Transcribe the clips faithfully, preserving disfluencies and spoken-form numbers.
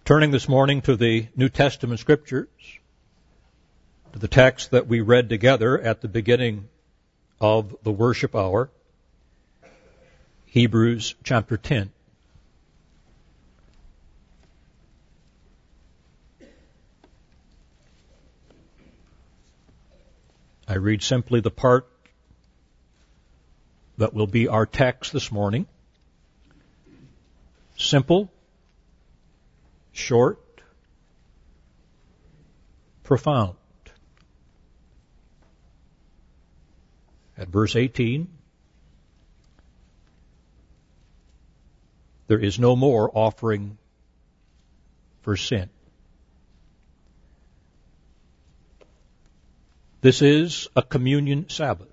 Turning this morning to the New Testament Scriptures, to the text that we read together at the beginning of the worship hour, Hebrews chapter ten. I read simply the part that will be our text this morning. Simple, short, profound. At verse eighteen, there is no more offering for sin. This is a communion Sabbath,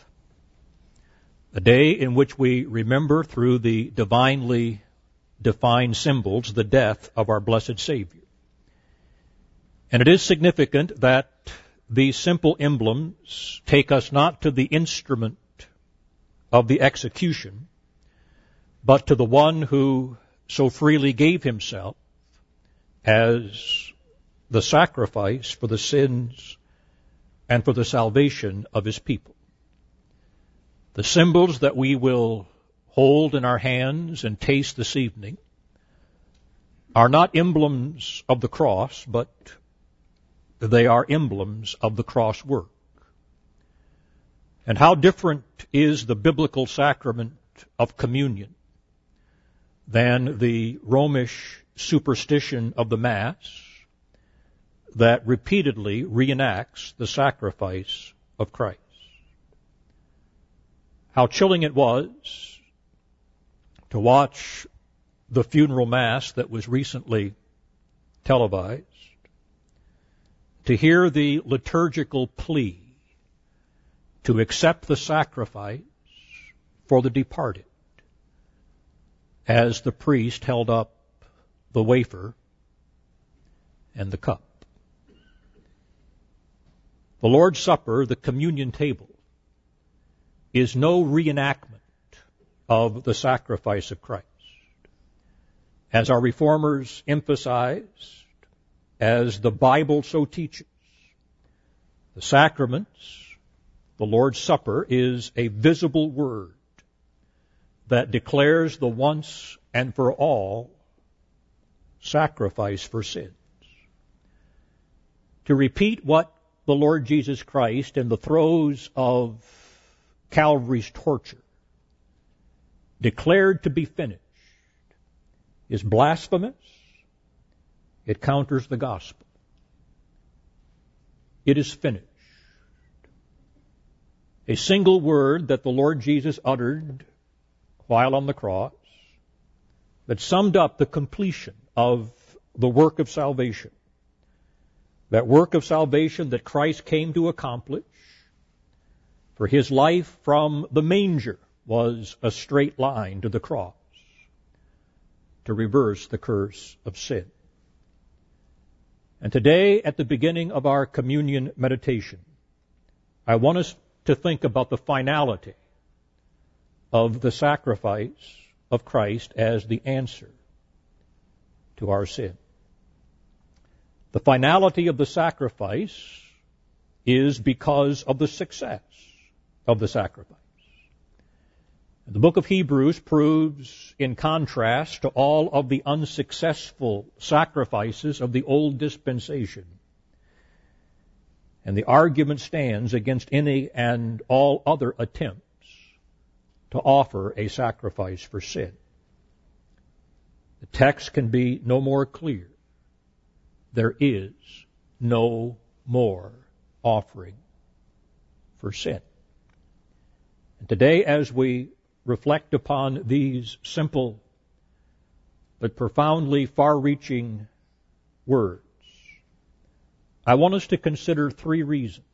a day in which we remember through the divinely defined symbols the death of our blessed Savior. And it is significant that these simple emblems take us not to the instrument of the execution, but to the one who so freely gave himself as the sacrifice for the sins and for the salvation of his people. The symbols that we will hold in our hands and taste this evening are not emblems of the cross, but they are emblems of the cross work. And how different is the biblical sacrament of communion than the Romish superstition of the Mass that repeatedly reenacts the sacrifice of Christ. How chilling it was to watch the funeral Mass that was recently televised, to hear the liturgical plea to accept the sacrifice for the departed, as the priest held up the wafer and the cup. The Lord's Supper, the communion table, is no reenactment of the sacrifice of Christ. As our reformers emphasized, as the Bible so teaches, the sacraments, the Lord's Supper, is a visible word that declares the once and for all sacrifice for sins. To repeat what the Lord Jesus Christ in the throes of Calvary's torture declared to be finished is blasphemous. It counters the gospel. It is finished. A single word that the Lord Jesus uttered while on the cross that summed up the completion of the work of salvation. That work of salvation that Christ came to accomplish. For his life from the manger was a straight line to the cross to reverse the curse of sin. And today, at the beginning of our communion meditation, I want us to think about the finality of the sacrifice of Christ as the answer to our sin. The finality of the sacrifice is because of the success of the sacrifice. The book of Hebrews proves, in contrast to all of the unsuccessful sacrifices of the old dispensation, and the argument stands against any and all other attempts to offer a sacrifice for sin. The text can be no more clear. There is no more offering for sin. And today, as we reflect upon these simple but profoundly far-reaching words, I want us to consider three reasons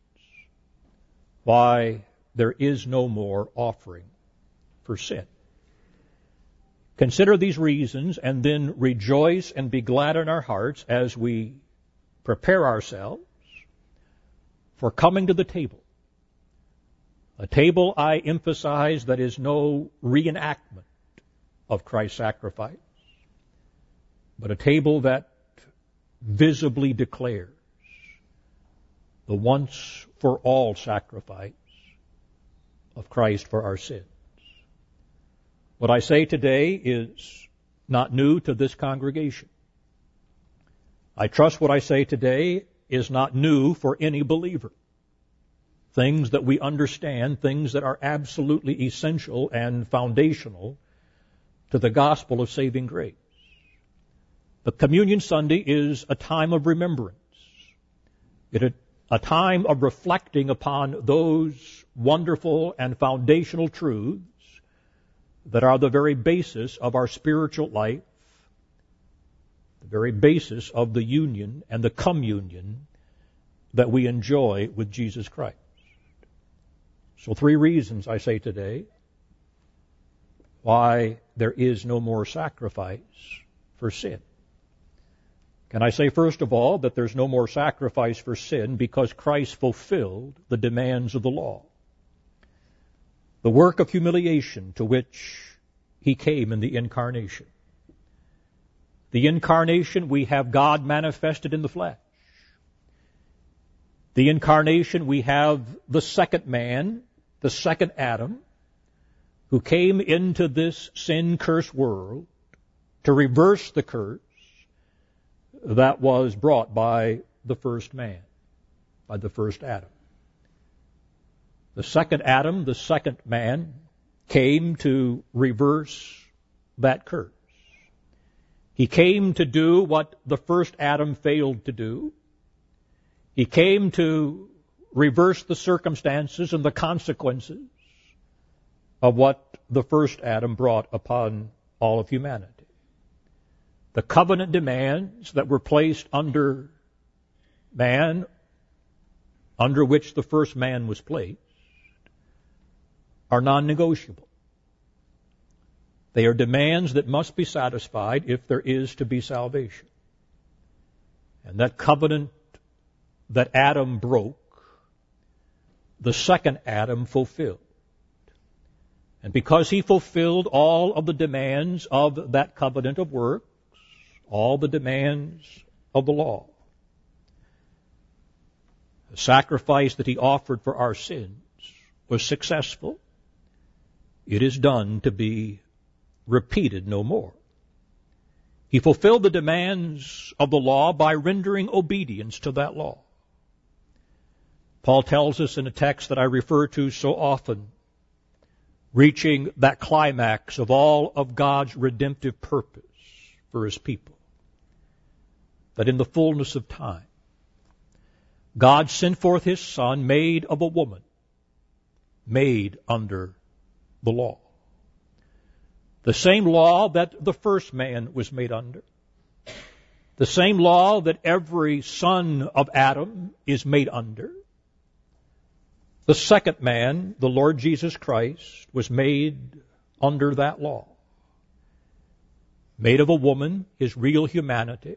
why there is no more offering for sin. Consider these reasons and then rejoice and be glad in our hearts as we prepare ourselves for coming to the table. A table, I emphasize, that is no reenactment of Christ's sacrifice, but a table that visibly declares the once-for-all sacrifice of Christ for our sins. What I say today is not new to this congregation. I trust what I say today is not new for any believer. Things that we understand, things that are absolutely essential and foundational to the gospel of saving grace. But Communion Sunday is a time of remembrance. It is a time of reflecting upon those wonderful and foundational truths that are the very basis of our spiritual life, the very basis of the union and the communion that we enjoy with Jesus Christ. So three reasons I say today why there is no more sacrifice for sin. Can I say first of all that there's no more sacrifice for sin because Christ fulfilled the demands of the law. The work of humiliation to which he came in the incarnation. The incarnation, we have God manifested in the flesh. The incarnation, we have the second man, the second Adam, who came into this sin-cursed world to reverse the curse that was brought by the first man, by the first Adam. The second Adam, the second man, came to reverse that curse. He came to do what the first Adam failed to do. He came to reverse the circumstances and the consequences of what the first Adam brought upon all of humanity. The covenant demands that were placed under man, under which the first man was placed, are non-negotiable. They are demands that must be satisfied if there is to be salvation. And that covenant that Adam broke, the second Adam fulfilled. And because he fulfilled all of the demands of that covenant of works, all the demands of the law, the sacrifice that he offered for our sins was successful. It is done to be repeated no more. He fulfilled the demands of the law by rendering obedience to that law. Paul tells us in a text that I refer to so often, reaching that climax of all of God's redemptive purpose for his people, that in the fullness of time, God sent forth his Son, made of a woman, made under the law. The same law that the first man was made under. The same law that every son of Adam is made under. The second man, the Lord Jesus Christ, was made under that law. Made of a woman, his real humanity.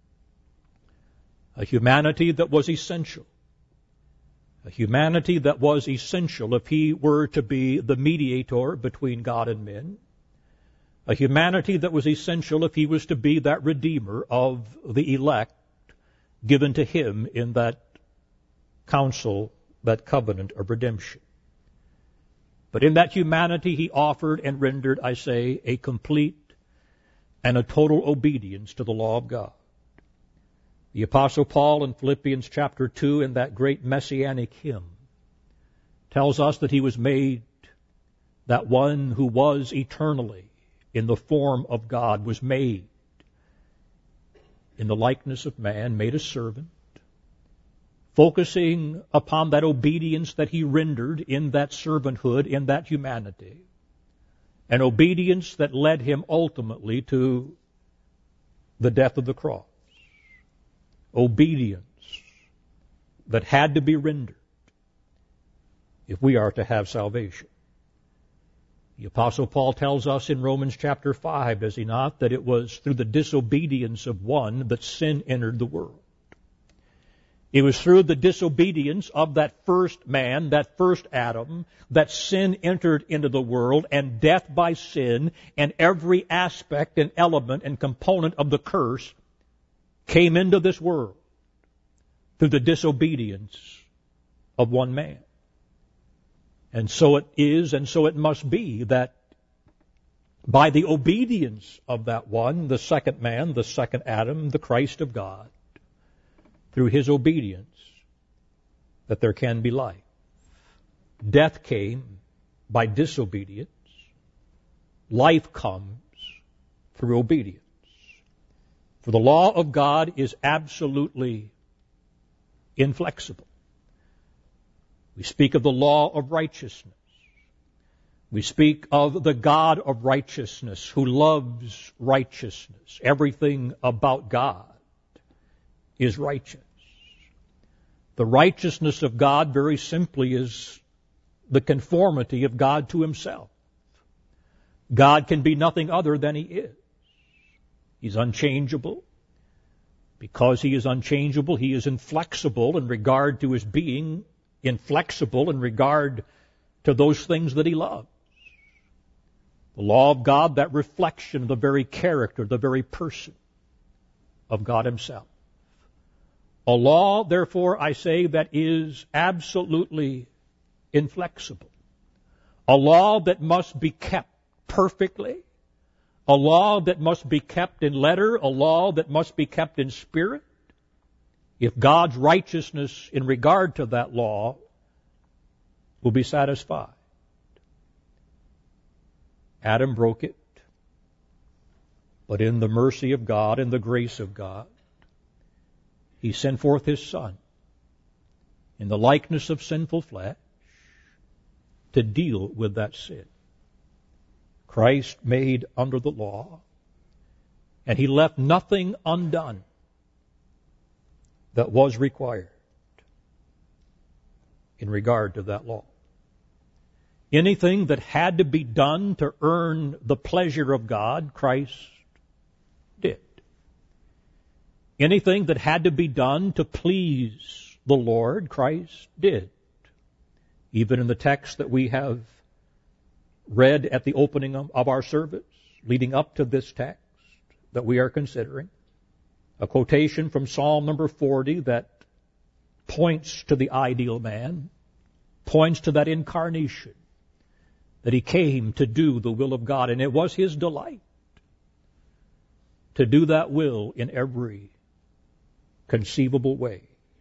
A humanity that was essential. A humanity that was essential if he were to be the mediator between God and men. A humanity that was essential if he was to be that redeemer of the elect given to him in that counsel, that covenant of redemption. But in that humanity he offered and rendered, I say, a complete and a total obedience to the law of God. The Apostle Paul in Philippians chapter two, in that great messianic hymn, tells us that he was made, that one who was eternally in the form of God was made in the likeness of man, made a servant, focusing upon that obedience that he rendered in that servanthood, in that humanity, an obedience that led him ultimately to the death of the cross. Obedience that had to be rendered if we are to have salvation. The Apostle Paul tells us in Romans chapter five, does he not, that it was through the disobedience of one that sin entered the world. It was through the disobedience of that first man, that first Adam, that sin entered into the world, and death by sin and every aspect and element and component of the curse came into this world through the disobedience of one man. And so it is, and so it must be, that by the obedience of that one, the second man, the second Adam, the Christ of God, through his obedience, that there can be life. Death came by disobedience. Life comes through obedience. For the law of God is absolutely inflexible. We speak of the law of righteousness. We speak of the God of righteousness who loves righteousness. Everything about God is righteous. The righteousness of God, very simply, is the conformity of God to himself. God can be nothing other than he is. He's unchangeable. Because he is unchangeable, he is inflexible in regard to his being, inflexible in regard to those things that he loves. The law of God, that reflection of the very character, the very person of God himself. A law, therefore, I say, that is absolutely inflexible. A law that must be kept perfectly. A law that must be kept in letter. A law that must be kept in spirit. If God's righteousness in regard to that law will be satisfied. Adam broke it, but in the mercy of God and the grace of God, he sent forth his Son in the likeness of sinful flesh to deal with that sin. Christ made under the law, and he left nothing undone that was required in regard to that law. Anything that had to be done to earn the pleasure of God, Christ did. Anything that had to be done to please the Lord, Christ did. Even in the text that we have read at the opening of our service, leading up to this text that we are considering, a quotation from Psalm number forty that points to the ideal man, points to that incarnation, that he came to do the will of God, and it was his delight to do that will in every conceivable way.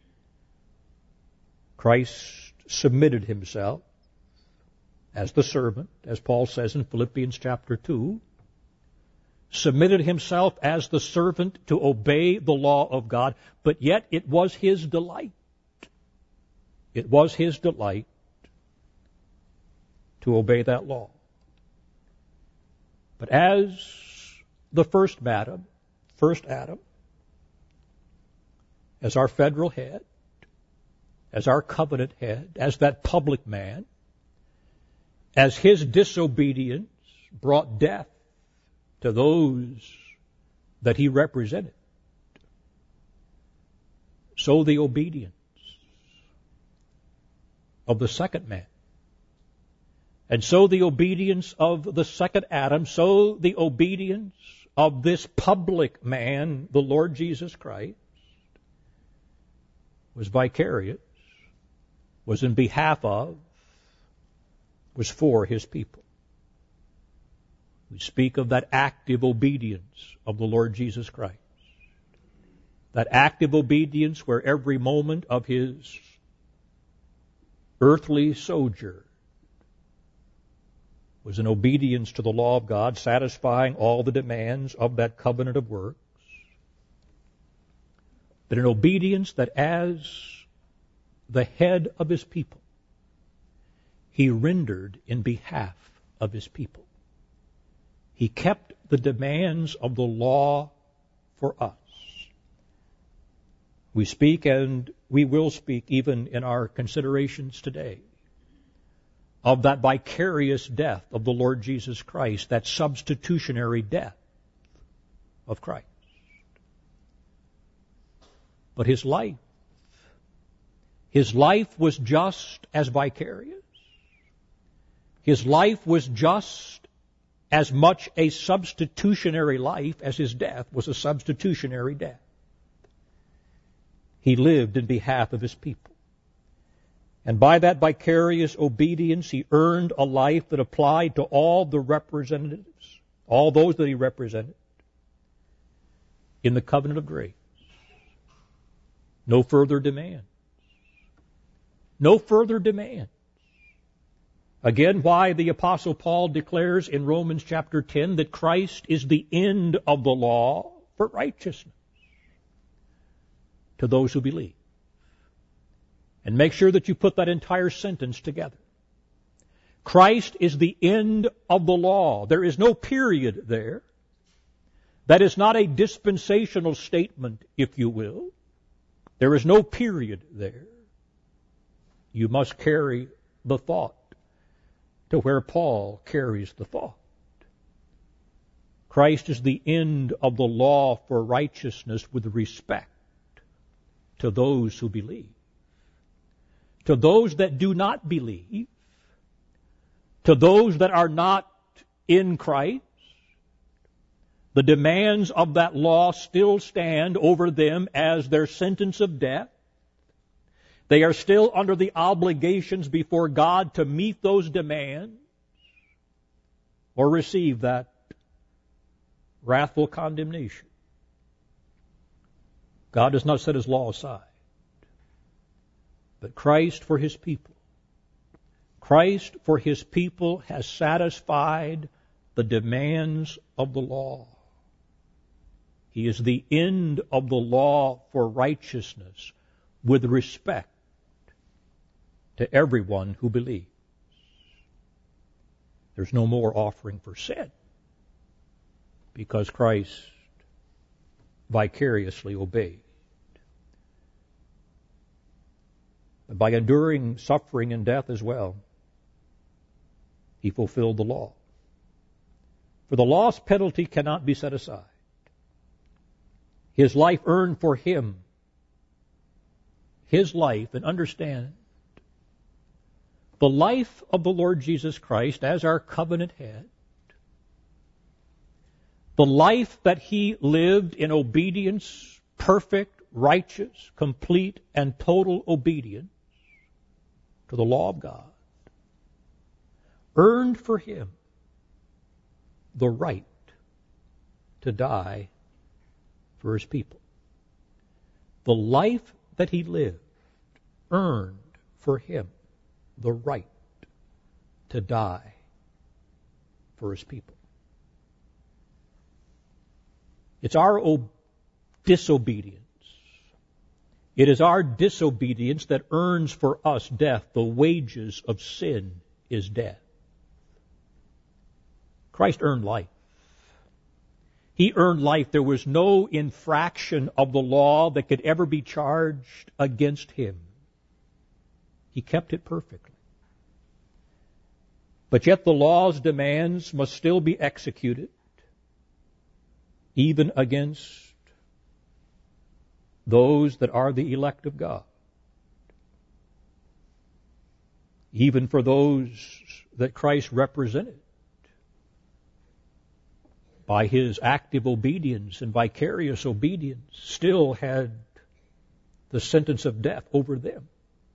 Christ submitted himself as the servant, as Paul says in Philippians chapter two, submitted himself as the servant to obey the law of God, but yet it was his delight. It was his delight to obey that law. But as the first Adam, first Adam, as our federal head, as our covenant head, as that public man, as his disobedience brought death to those that he represented, so the obedience of the second man, and so the obedience of the second Adam, so the obedience of this public man, the Lord Jesus Christ, was vicarious, was in behalf of, was for his people. We speak of that active obedience of the Lord Jesus Christ. That active obedience where every moment of his earthly sojourn was an obedience to the law of God, satisfying all the demands of that covenant of works. But an obedience that as the head of his people, he rendered in behalf of his people. He kept the demands of the law for us. We speak, and we will speak even in our considerations today, of that vicarious death of the Lord Jesus Christ, that substitutionary death of Christ. But his life, his life was just as vicarious. His life was just as much a substitutionary life as his death was a substitutionary death. He lived in behalf of his people. And by that vicarious obedience, he earned a life that applied to all the representatives, all those that he represented, in the covenant of grace. No further demands. No further demands. Again, why the Apostle Paul declares in Romans chapter ten that Christ is the end of the law for righteousness to those who believe. And make sure that you put that entire sentence together. Christ is the end of the law. There is no period there. That is not a dispensational statement, if you will. There is no period there. You must carry the thought to where Paul carries the thought. Christ is the end of the law for righteousness with respect to those who believe. To those that do not believe, to those that are not in Christ, the demands of that law still stand over them as their sentence of death. They are still under the obligations before God to meet those demands or receive that wrathful condemnation. God does not set his law aside. But Christ for his people, Christ for his people has satisfied the demands of the law. He is the end of the law for righteousness with respect to everyone who believes. There's no more offering for sin because Christ vicariously obeyed. By enduring suffering and death as well, he fulfilled the law. For the law's penalty cannot be set aside. His life earned for him, his life, and understand, the life of the Lord Jesus Christ as our covenant head, the life that he lived in obedience, perfect, righteous, complete, and total obedience to the law of God, earned for him the right to die for his people. The life that he lived earned for him the right to die for his people. It's our ob- disobedience. It is our disobedience that earns for us death. The wages of sin is death. Christ earned life. He earned life. There was no infraction of the law that could ever be charged against him. He kept it perfectly. But yet the law's demands must still be executed, even against those that are the elect of God. Even for those that Christ represented by his active obedience and vicarious obedience, still had the sentence of death over them.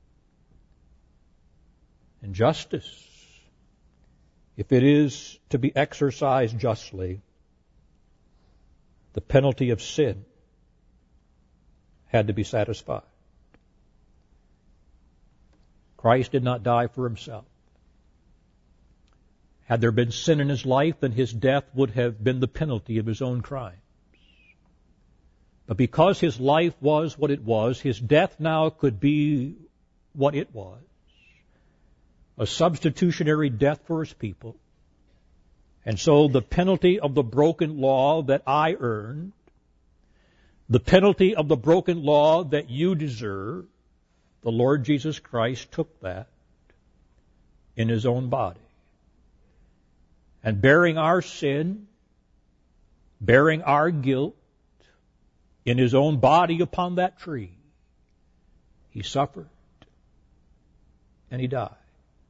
And justice, if it is to be exercised justly, the penalty of sin had to be satisfied. Christ did not die for himself. Had there been sin in his life, then his death would have been the penalty of his own crimes. But because his life was what it was, his death now could be what it was, a substitutionary death for his people. And so the penalty of the broken law that I earned, the penalty of the broken law that you deserve, the Lord Jesus Christ took that in his own body. And bearing our sin, bearing our guilt in his own body upon that tree, he suffered and he died,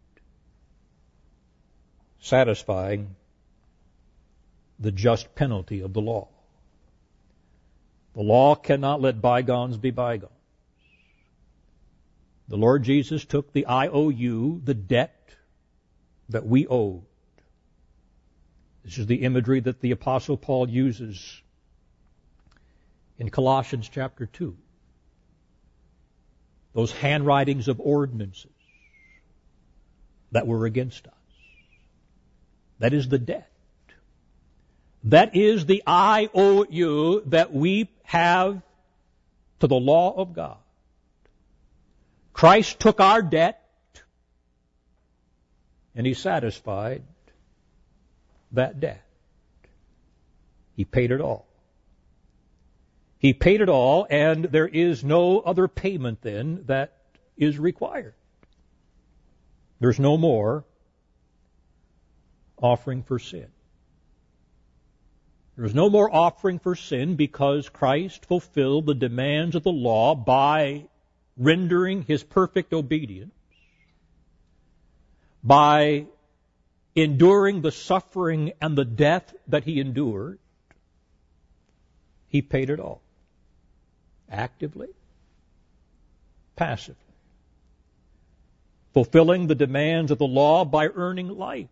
satisfying the just penalty of the law. The law cannot let bygones be bygones. The Lord Jesus took the I O U, the debt that we owed. This is the imagery that the Apostle Paul uses in Colossians chapter two. Those handwritings of ordinances that were against us. That is the debt. That is the I O U that we have to the law of God. Christ took our debt and He satisfied that debt. He paid it all. He paid it all, and there is no other payment then that is required. There's no more offering for sin. There is no more offering for sin because Christ fulfilled the demands of the law by rendering His perfect obedience, by enduring the suffering and the death that He endured. He paid it all. Actively, passively. Fulfilling the demands of the law by earning life.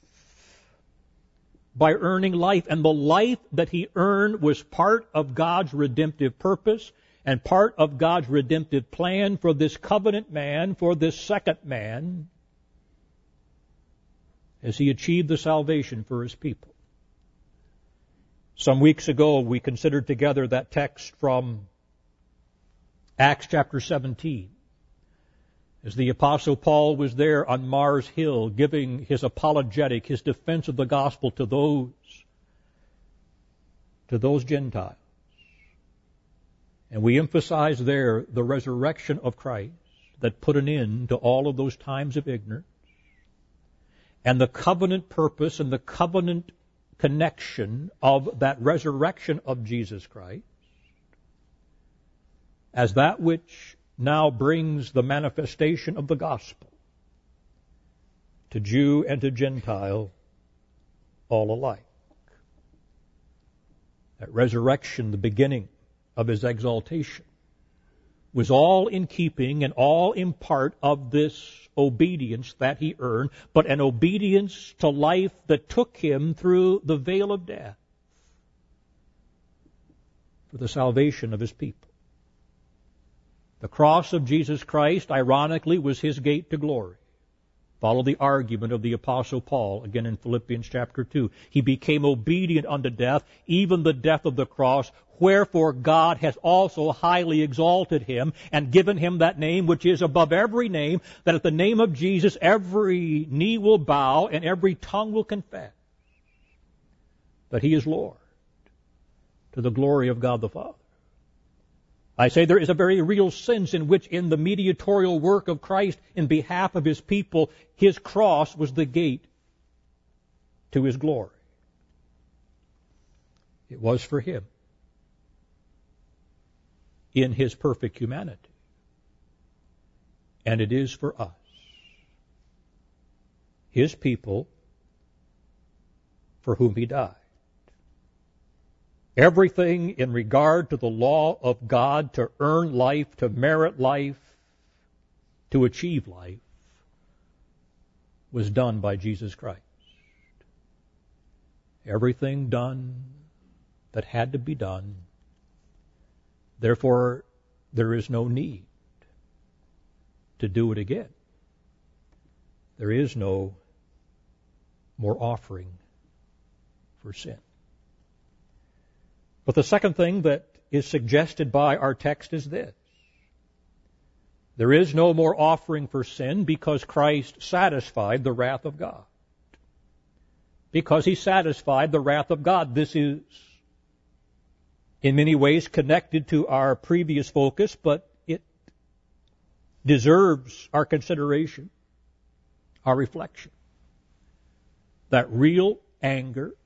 By earning life. And the life that He earned was part of God's redemptive purpose and part of God's redemptive plan for this covenant man, for this second man, as He achieved the salvation for His people. Some weeks ago, we considered together that text from Acts chapter seventeen. As the Apostle Paul was there on Mars Hill giving his apologetic, his defense of the gospel to those, to those Gentiles. And we emphasize there the resurrection of Christ that put an end to all of those times of ignorance, and the covenant purpose and the covenant connection of that resurrection of Jesus Christ as that which now brings the manifestation of the gospel to Jew and to Gentile all alike. That resurrection, the beginning of His exaltation, was all in keeping and all in part of this obedience that He earned, but an obedience to life that took Him through the veil of death for the salvation of His people. The cross of Jesus Christ, ironically, was His gate to glory. Follow the argument of the Apostle Paul, again in Philippians chapter two. He became obedient unto death, even the death of the cross, wherefore God has also highly exalted Him and given Him that name which is above every name, that at the name of Jesus every knee will bow and every tongue will confess that He is Lord, to the glory of God the Father. I say there is a very real sense in which in the mediatorial work of Christ in behalf of His people, His cross was the gate to His glory. It was for Him in His perfect humanity. And it is for us, His people, for whom He died. Everything in regard to the law of God to earn life, to merit life, to achieve life, was done by Jesus Christ. Everything done that had to be done. Therefore, there is no need to do it again. There is no more offering for sin. But the second thing that is suggested by our text is this. There is no more offering for sin because Christ satisfied the wrath of God. Because He satisfied the wrath of God. This is in many ways connected to our previous focus, but it deserves our consideration, our reflection. That real anger,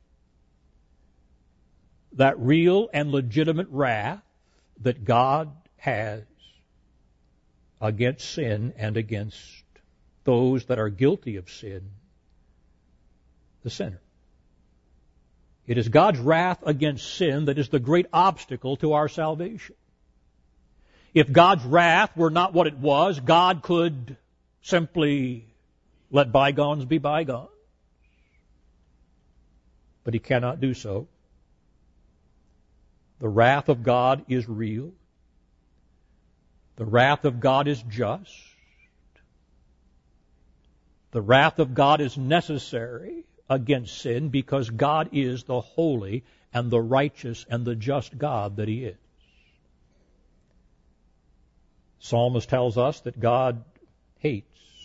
that real and legitimate wrath that God has against sin and against those that are guilty of sin, the sinner. It is God's wrath against sin that is the great obstacle to our salvation. If God's wrath were not what it was, God could simply let bygones be bygones. But he cannot do so. The wrath of God is real. The wrath of God is just. The wrath of God is necessary against sin because God is the holy and the righteous and the just God that he is. Psalmist tells us that God hates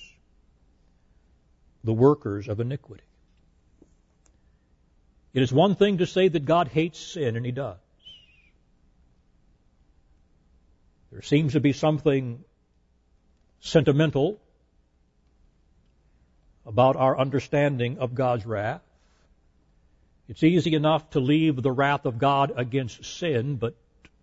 the workers of iniquity. It is one thing to say that God hates sin, and he does. There seems to be something sentimental about our understanding of God's wrath. It's easy enough to leave the wrath of God against sin, but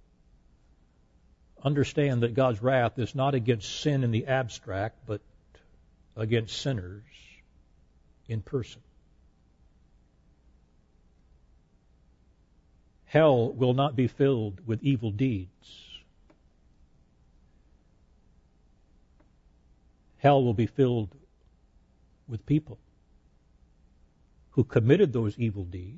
understand that God's wrath is not against sin in the abstract, but against sinners in person. Hell will not be filled with evil deeds. Hell will be filled with people who committed those evil deeds.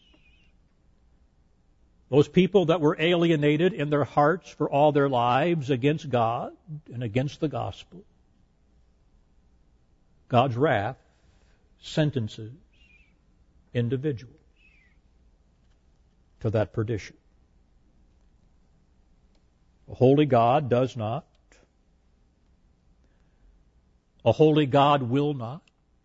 Those people that were alienated in their hearts for all their lives against God and against the gospel. God's wrath sentences individuals to that perdition. A holy God does not. A holy God will not.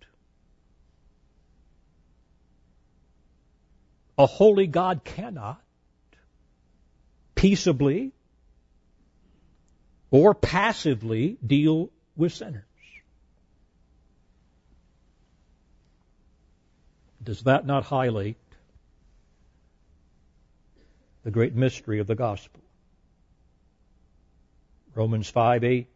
A holy God cannot peaceably or passively deal with sinners. Does that not highlight the great mystery of the gospel? Romans five eight.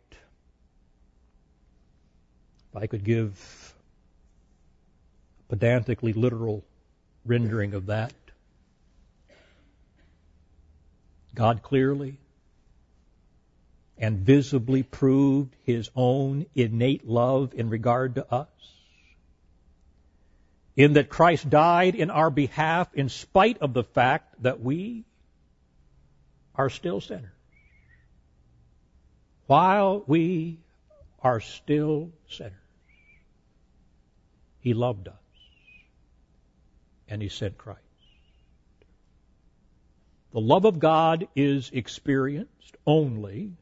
If I could give a pedantically literal rendering of that. God clearly and visibly proved his own innate love in regard to us, in that Christ died in our behalf in spite of the fact that we are still sinners. While we are still sinners, he loved us, and he sent Christ. The love of God is experienced only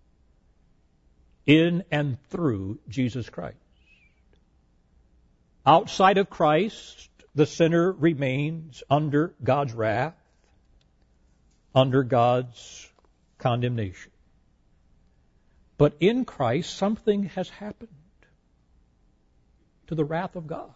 in and through Jesus Christ. Outside of Christ, the sinner remains under God's wrath, under God's condemnation. But in Christ, something has happened to the wrath of God.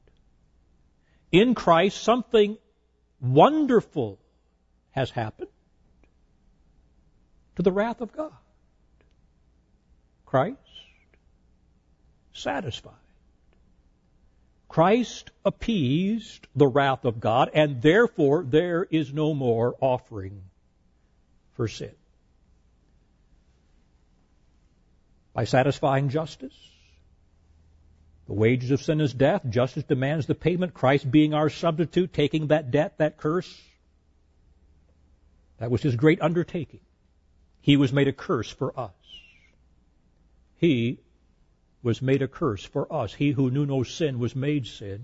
In Christ, something wonderful has happened to the wrath of God. Christ satisfied. Christ appeased the wrath of God, and therefore there is no more offering for sin. By satisfying justice, the wages of sin is death. Justice demands the payment. Christ being our substitute, taking that debt, that curse. That was his great undertaking. He was made a curse for us. He was made a curse for us. He who knew no sin was made sin.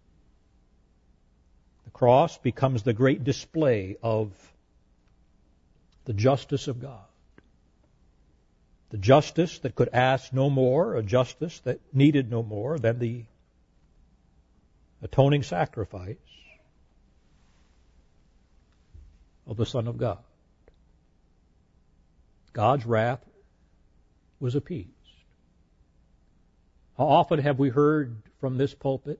The cross becomes the great display of the justice of God. The justice that could ask no more, a justice that needed no more than the atoning sacrifice of the Son of God. God's wrath was appeased. How often have we heard from this pulpit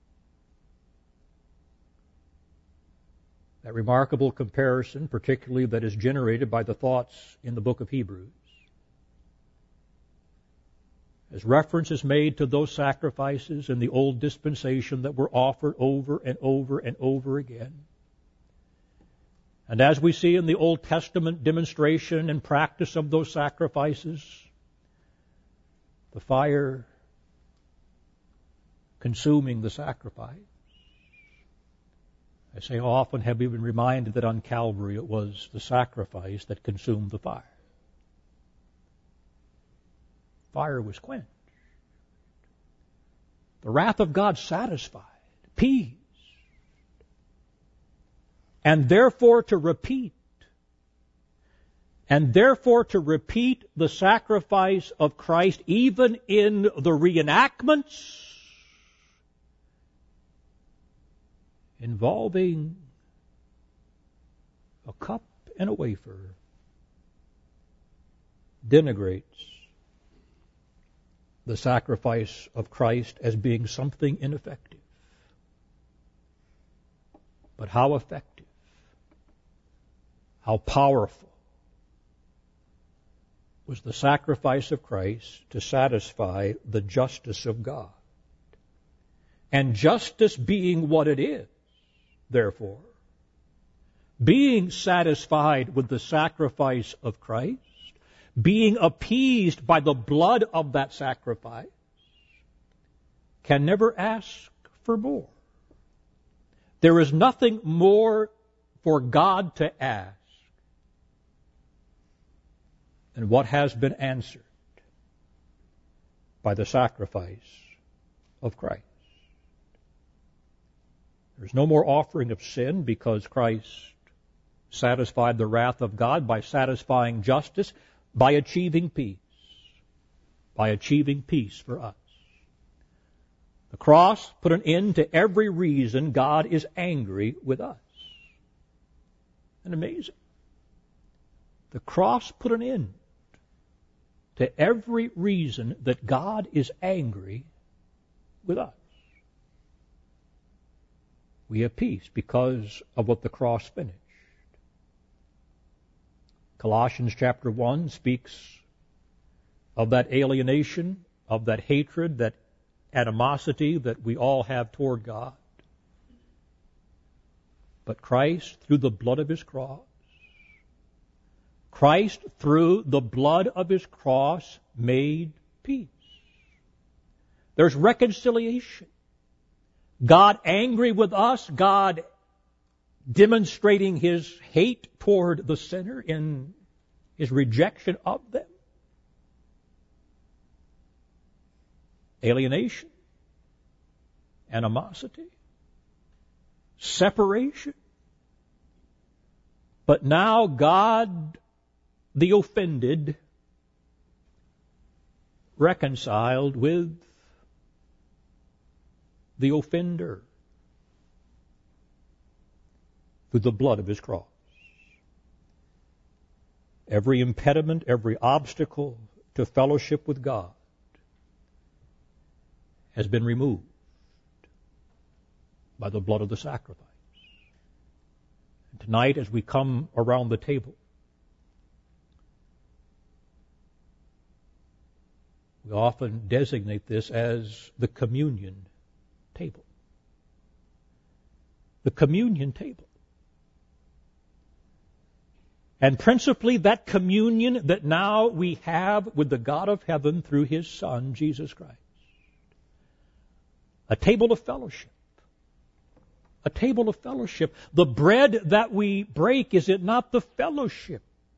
that remarkable comparison, particularly that is generated by the thoughts in the book of Hebrews? As reference is made to those sacrifices in the old dispensation that were offered over and over and over again. And as we see in the Old Testament demonstration and practice of those sacrifices, the fire consuming the sacrifice. I say, how often have we been reminded that on Calvary it was the sacrifice that consumed the fire? Fire was quenched. The wrath of God satisfied, appeased. And therefore to repeat, and therefore to repeat the sacrifice of Christ even in the reenactments involving a cup and a wafer denigrates the sacrifice of Christ as being something ineffective. But how effective, how powerful was the sacrifice of Christ to satisfy the justice of God. And justice being what it is, therefore, being satisfied with the sacrifice of Christ, being appeased by the blood of that sacrifice, can never ask for more. There is nothing more for God to ask than what has been answered by the sacrifice of Christ. There's no more offering of sin because Christ satisfied the wrath of God by satisfying justice, by achieving peace, by achieving peace for us. The cross put an end to every reason God is angry with us. And amazing. The cross put an end to every reason that God is angry with us. We have peace because of what the cross finished. Colossians chapter one speaks of that alienation, of that hatred, that animosity that we all have toward God. But Christ, through the blood of His cross, Christ, through the blood of His cross, made peace. There's reconciliation. God angry with us, God demonstrating His hate toward the sinner in His rejection of them. Alienation, animosity, separation. But now God, the offended, reconciled with the offender through the blood of His cross. Every impediment, every obstacle to fellowship with God has been removed by the blood of the sacrifice. And tonight, as we come around the table, we often designate this as the communion table. The communion table. And principally that communion that now we have with the God of heaven through His Son, Jesus Christ. A table of fellowship. A table of fellowship. The bread that we break, is it not the fellowship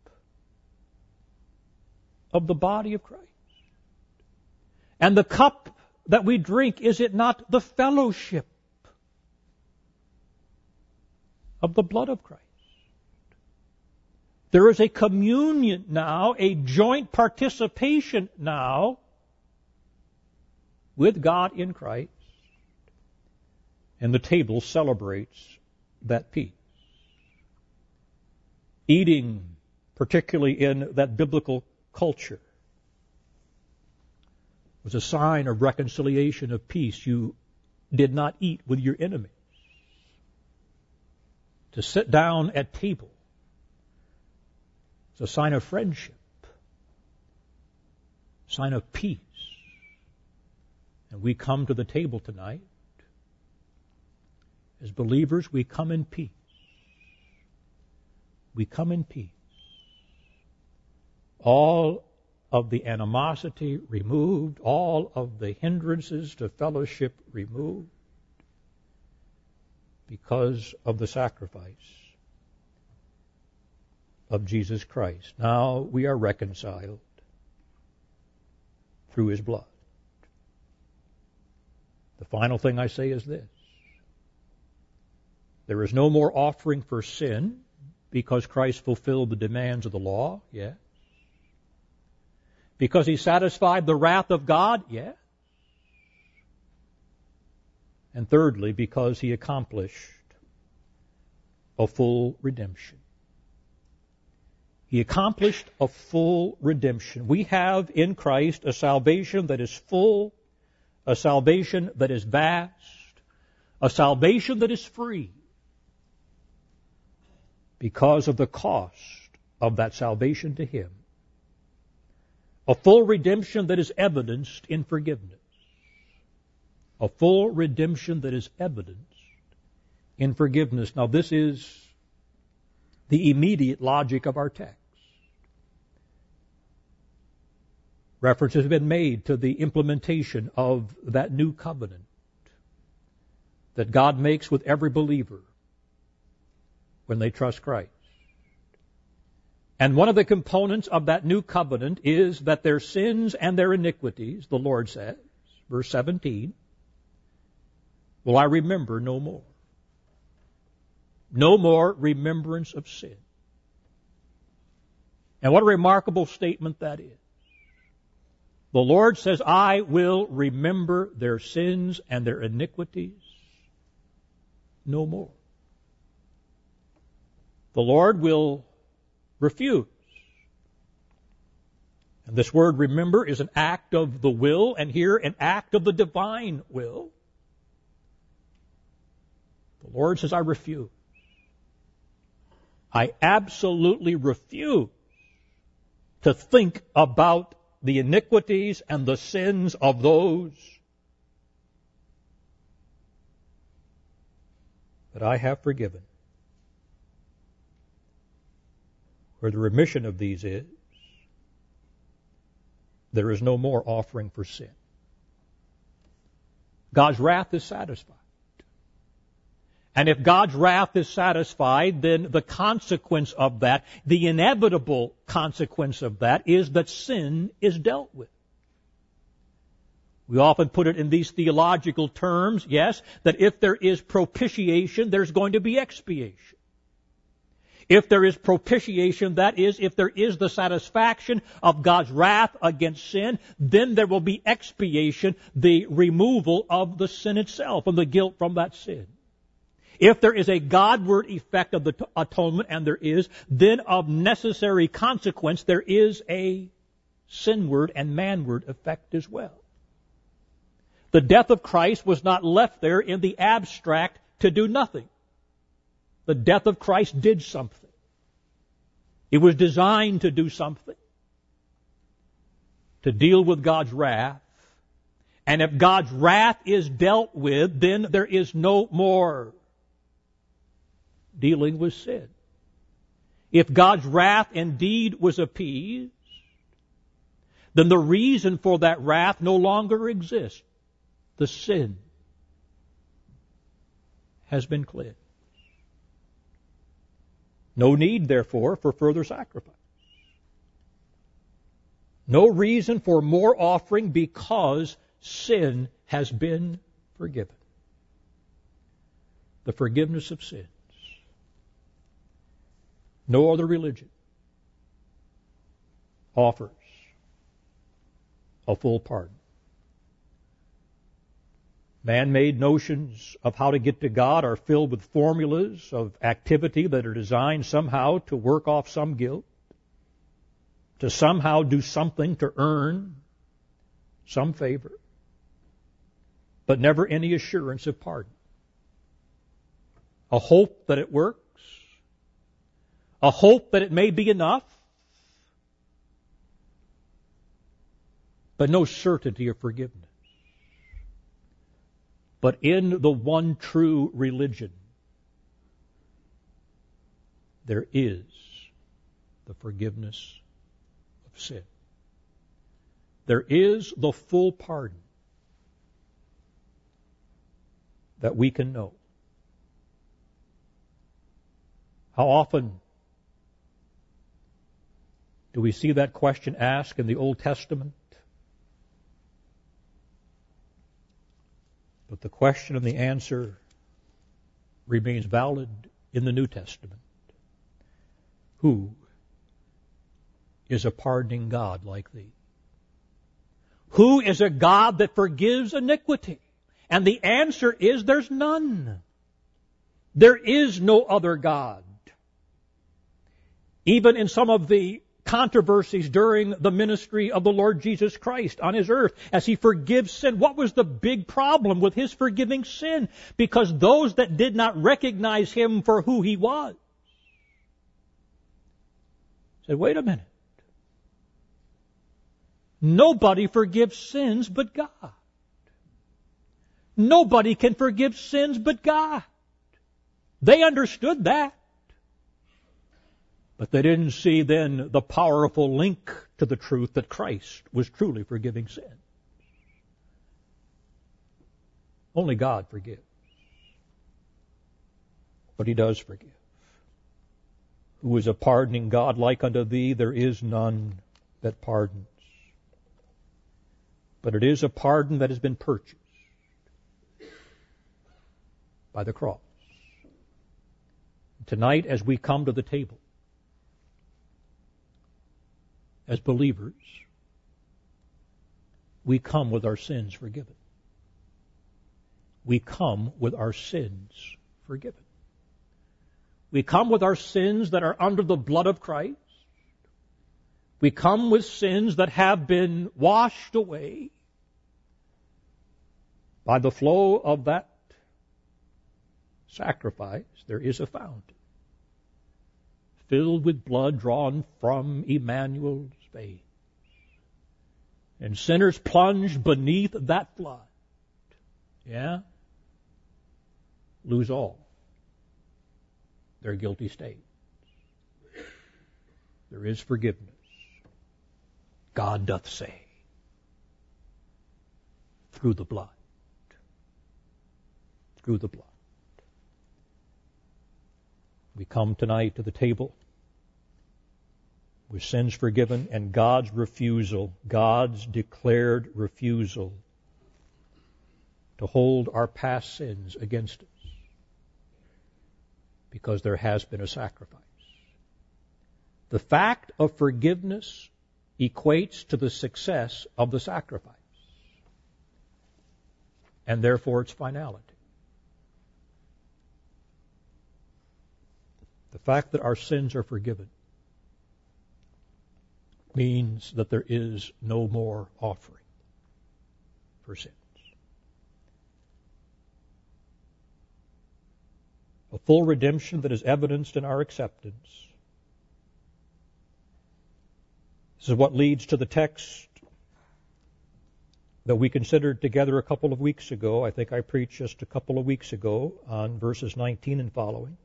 of the body of Christ? And the cup that we drink, is it not the fellowship of the blood of Christ? There is a communion now, a joint participation now with God in Christ. And the table celebrates that peace. Eating, particularly in that biblical culture, was a sign of reconciliation, of peace. You did not eat with your enemies. To sit down at table is a sign of friendship, a sign of peace. And we come to the table tonight. As believers, we come in peace. we come in peace. All of the animosity removed, all of the hindrances to fellowship removed, because of the sacrifice of Jesus Christ. Now we are reconciled through His blood. The final thing I say is this: there is no more offering for sin because Christ fulfilled the demands of the law, yes. Because He satisfied the wrath of God, yes. And thirdly, because He accomplished a full redemption. He accomplished a full redemption. We have in Christ a salvation that is full, a salvation that is vast, a salvation that is free, because of the cost of that salvation to Him. A full redemption that is evidenced in forgiveness. A full redemption that is evidenced in forgiveness. Now, this is the immediate logic of our text. Reference has been made to the implementation of that new covenant that God makes with every believer when they trust Christ. And one of the components of that new covenant is that their sins and their iniquities, the Lord says, verse seventeen, will I remember no more. No more remembrance of sin. And what a remarkable statement that is. The Lord says, I will remember their sins and their iniquities no more. The Lord will refuse. And this word remember is an act of the will, and here an act of the divine will. The Lord says, I refuse. I absolutely refuse to think about the iniquities and the sins of those that I have forgiven. Where the remission of these is, there is no more offering for sin. God's wrath is satisfied. And if God's wrath is satisfied, then the consequence of that, the inevitable consequence of that, is that sin is dealt with. We often put it in these theological terms, yes, that if there is propitiation, there's going to be expiation. If there is propitiation, that is, if there is the satisfaction of God's wrath against sin, then there will be expiation, the removal of the sin itself and the guilt from that sin. If there is a Godward effect of the atonement, and there is, then of necessary consequence there is a sinward and manward effect as well. The death of Christ was not left there in the abstract to do nothing. The death of Christ did something. It was designed to do something. To deal with God's wrath. And if God's wrath is dealt with, then there is no more dealing with sin. If God's wrath indeed was appeased, then the reason for that wrath no longer exists. The sin has been cleansed. No need, therefore, for further sacrifice. No reason for more offering because sin has been forgiven. The forgiveness of sins. No other religion offers a full pardon. Man-made notions of how to get to God are filled with formulas of activity that are designed somehow to work off some guilt, to somehow do something to earn some favor, but never any assurance of pardon. A hope that it works, a hope that it may be enough, but no certainty of forgiveness. But in the one true religion, there is the forgiveness of sin. There is the full pardon that we can know. How often do we see that question asked in the Old Testament? But the question and the answer remains valid in the New Testament. Who is a pardoning God like thee? Who is a God that forgives iniquity? And the answer is there's none. There is no other God. Even in some of the controversies during the ministry of the Lord Jesus Christ on His earth, as He forgives sin, what was the big problem with His forgiving sin? Because those that did not recognize Him for who He was said, wait a minute. Nobody forgives sins but God. Nobody can forgive sins but God. They understood that. But they didn't see then the powerful link to the truth that Christ was truly forgiving sin. Only God forgives. But He does forgive. Who is a pardoning God like unto thee? There is none that pardons. But it is a pardon that has been purchased by the cross. Tonight, as we come to the table, as believers, we come with our sins forgiven. We come with our sins forgiven. We come with our sins that are under the blood of Christ. We come with sins that have been washed away by the flow of that sacrifice. There is a fountain filled with blood drawn from Emmanuel's veins. And sinners plunge beneath that flood. Yeah? Lose all their guilty states. There is forgiveness. God doth say, through the blood. Through the blood. We come tonight to the table with sins forgiven and God's refusal, God's declared refusal to hold our past sins against us because there has been a sacrifice. The fact of forgiveness equates to the success of the sacrifice and therefore its finality. The fact that our sins are forgiven means that there is no more offering for sins. A full redemption that is evidenced in our acceptance. This is what leads to the text that we considered together a couple of weeks ago. I think I preached just a couple of weeks ago on verses nineteen and following.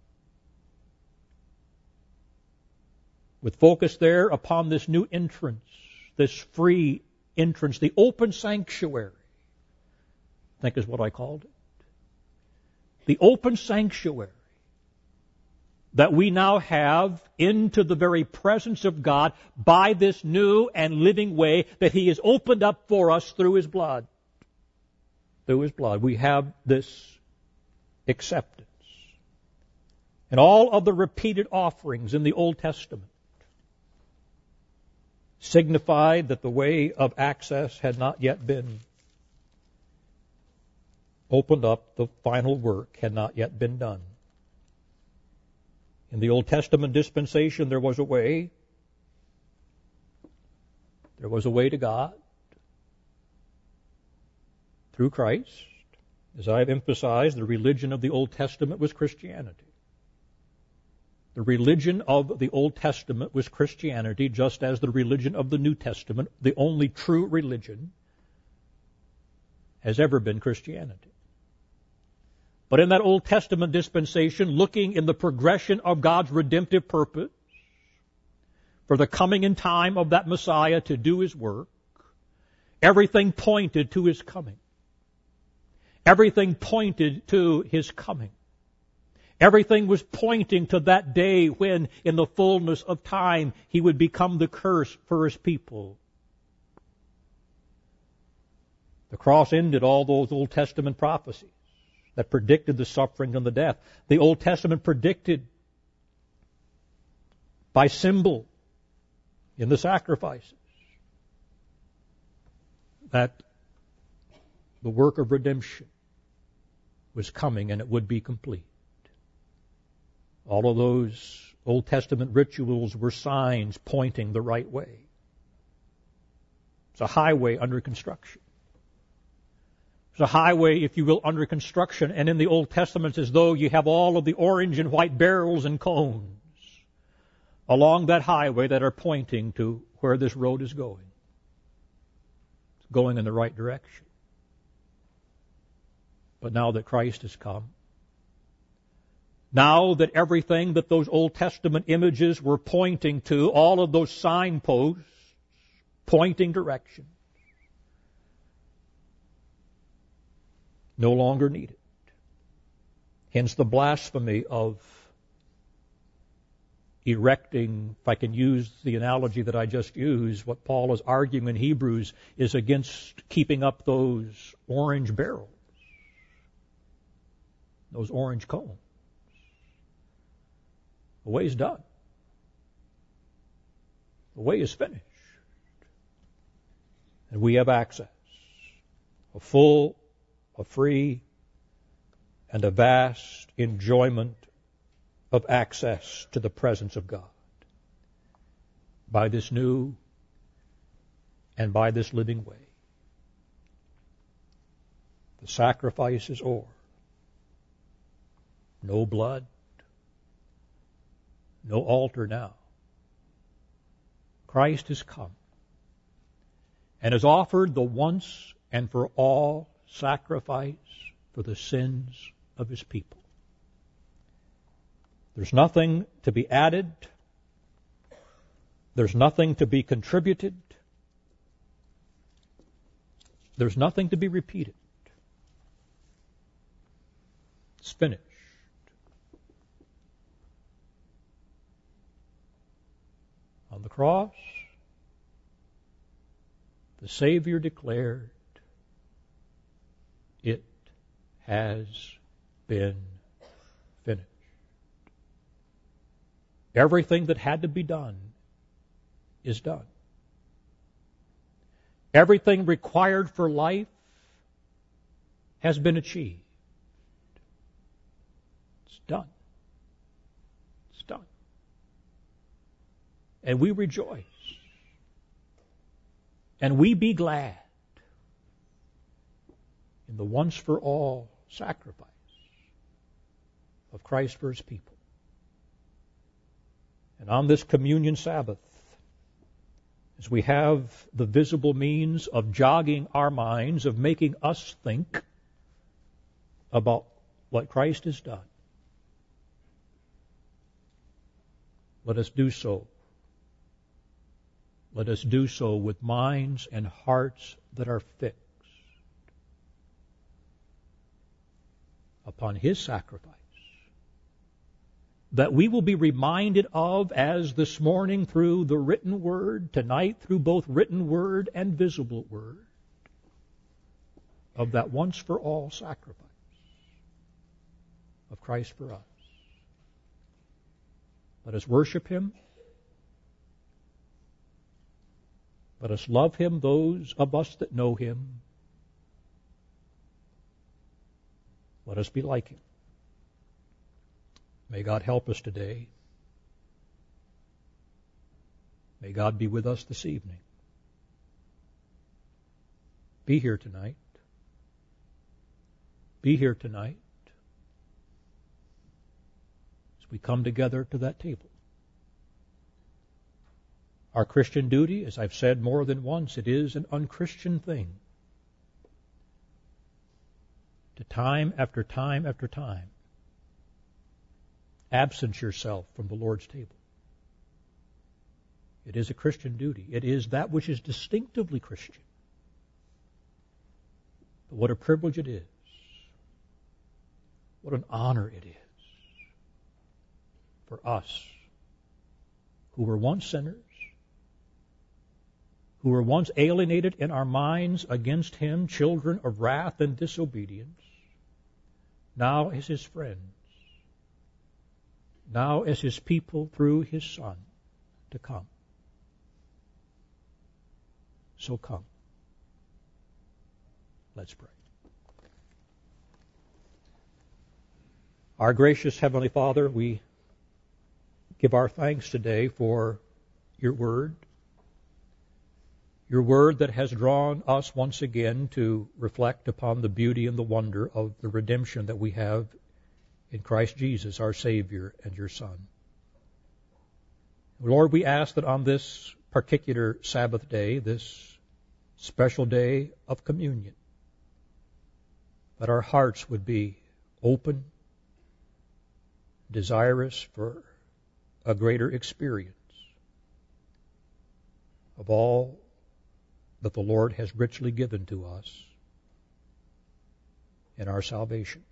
With focus there upon this new entrance, this free entrance, the open sanctuary, I think is what I called it. The open sanctuary that we now have into the very presence of God by this new and living way that He has opened up for us through His blood. Through His blood. We have this acceptance. And all of the repeated offerings in the Old Testament signified that the way of access had not yet been opened up, the final work had not yet been done. In the Old Testament dispensation, there was a way. There was a way to God through Christ. As I have emphasized, the religion of the Old Testament was Christianity. The religion of the Old Testament was Christianity, just as the religion of the New Testament, the only true religion, has ever been Christianity. But in that Old Testament dispensation, looking in the progression of God's redemptive purpose for the coming in time of that Messiah to do His work, everything pointed to His coming. Everything pointed to His coming. Everything was pointing to that day when, in the fullness of time, He would become the curse for His people. The cross ended all those Old Testament prophecies that predicted the suffering and the death. The Old Testament predicted by symbol in the sacrifices that the work of redemption was coming and it would be complete. All of those Old Testament rituals were signs pointing the right way. It's a highway under construction. It's a highway, if you will, under construction. And in the Old Testament, it's as though you have all of the orange and white barrels and cones along that highway that are pointing to where this road is going. It's going in the right direction. But now that Christ has come, now that everything that those Old Testament images were pointing to, all of those signposts pointing direction, no longer needed. Hence the blasphemy of erecting, if I can use the analogy that I just used, what Paul is arguing in Hebrews is against keeping up those orange barrels, those orange cones. The way is done. The way is finished. And we have access, a full, a free, and a vast enjoyment of access to the presence of God by this new and by this living way. The sacrifice is o'er. No blood, no altar now. Christ has come and has offered the once and for all sacrifice for the sins of His people. There's nothing to be added. There's nothing to be contributed. There's nothing to be repeated. It's finished. On the cross, the Savior declared, "It has been finished." Everything that had to be done is done. Everything required for life has been achieved. It's done. It's done. And we rejoice. And we be glad in the once-for-all sacrifice of Christ for His people. And on this communion Sabbath, as we have the visible means of jogging our minds, of making us think about what Christ has done, let us do so. Let us do so with minds and hearts that are fixed upon His sacrifice, that we will be reminded of as this morning through the written word, tonight through both written word and visible word, of that once-for-all sacrifice of Christ for us. Let us worship Him. Let us love Him, those of us that know Him. Let us be like Him. May God help us today. May God be with us this evening. Be here tonight. Be here tonight as we come together to that table. Our Christian duty, as I've said more than once, it is an unchristian thing to time after time after time absence yourself from the Lord's table. It is a Christian duty. It is that which is distinctively Christian. But what a privilege it is. What an honor it is for us who were once sinners, who were once alienated in our minds against Him, children of wrath and disobedience, now as His friends, now as His people through His Son to come. So come. Let's pray. Our gracious Heavenly Father, we give our thanks today for your word, your word that has drawn us once again to reflect upon the beauty and the wonder of the redemption that we have in Christ Jesus, our Savior and your Son. Lord, we ask that on this particular Sabbath day, this special day of communion, that our hearts would be open, desirous for a greater experience of all that the Lord has richly given to us in our salvation.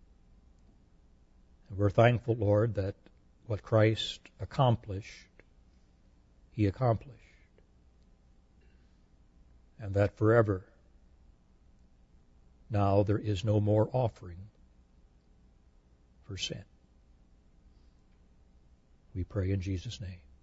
And we're thankful, Lord, that what Christ accomplished, He accomplished. And that forever now there is no more offering for sin. We pray in Jesus' name.